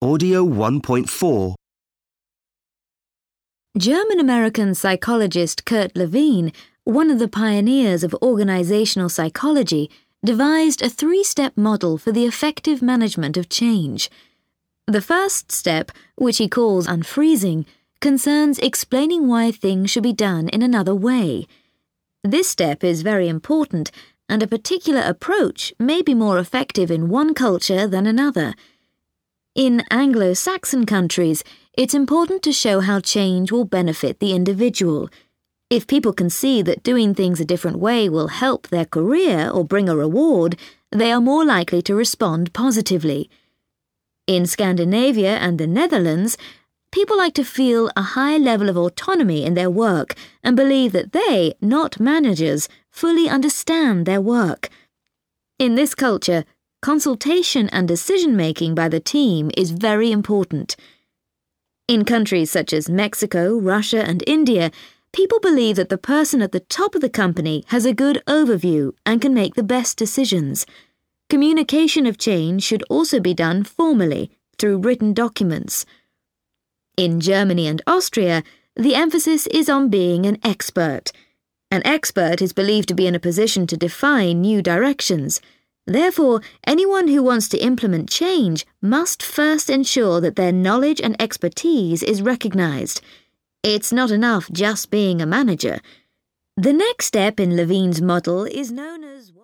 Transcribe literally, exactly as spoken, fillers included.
Audio one point four. German-American psychologist Kurt Lewin, one of the pioneers of organizational psychology, devised a three-step model for the effective management of change. The first step, which he calls unfreezing, concerns explaining why things should be done in another way. This step is very important, and a particular approach may be more effective in one culture than another. In Anglo-Saxon countries, it's important to show how change will benefit the individual. If people can see that doing things a different way will help their career or bring a reward, they are more likely to respond positively. In Scandinavia and the Netherlands, people like to feel a high level of autonomy in their work and believe that they, not managers, fully understand their work. In this culture, consultation and decision-making by the team is very important. In countries such as Mexico, Russia, and India, people believe that the person at the top of the company has a good overview and can make the best decisions. Communication of change should also be done formally, through written documents. In Germany and Austria, the emphasis is on being an expert. An expert is believed to be in a position to define new directions. Therefore, anyone who wants to implement change must first ensure that their knowledge and expertise is recognized. It's not enough just being a manager. The next step in Lewin's model is known as